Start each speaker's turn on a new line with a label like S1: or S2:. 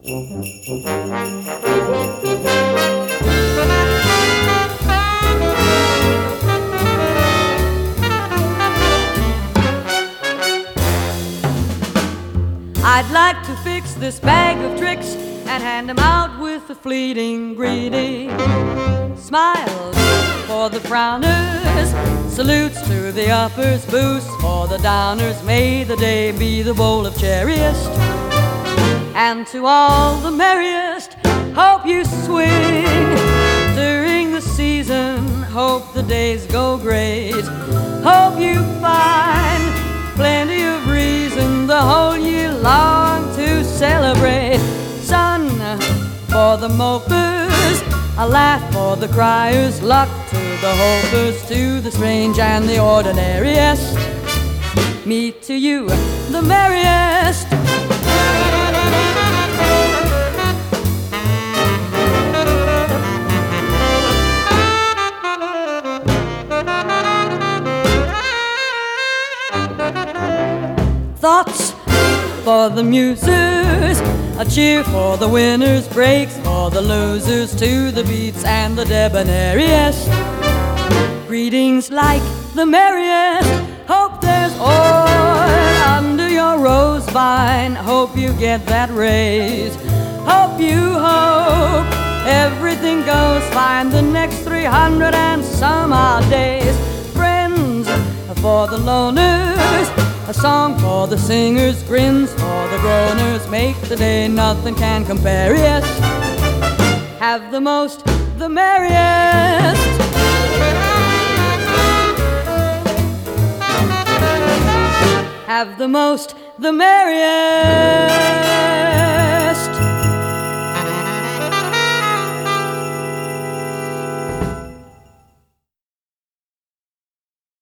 S1: I'd like to fix this bag of tricks and hand 'em out with a fleeting greeting. Smiles for the frowners, salutes to the uppers, boosts for the downers. May the day be the bowl of cherriest, and to all the merriest, hope you swing during the season. Hope the days go great. Hope you find plenty of reason the whole year long to celebrate. Sun for the mopers, a laugh for the criers, luck to the hopers, to the strange and the ordinariest. Me to you, the merriest. Thoughts for the musers, a cheer for the winners, breaks for the losers, to the beats and the debonairiest. Greetings like the merriest. Hope there's oil under your rose vine. Hope you get that raise. Hope everything goes fine the next 300 and some odd days. Friends for the loners, a song for the singers, grins for the groaners. Make the day nothing can compare, yes. Have the most, the merriest. Have the most, the merriest.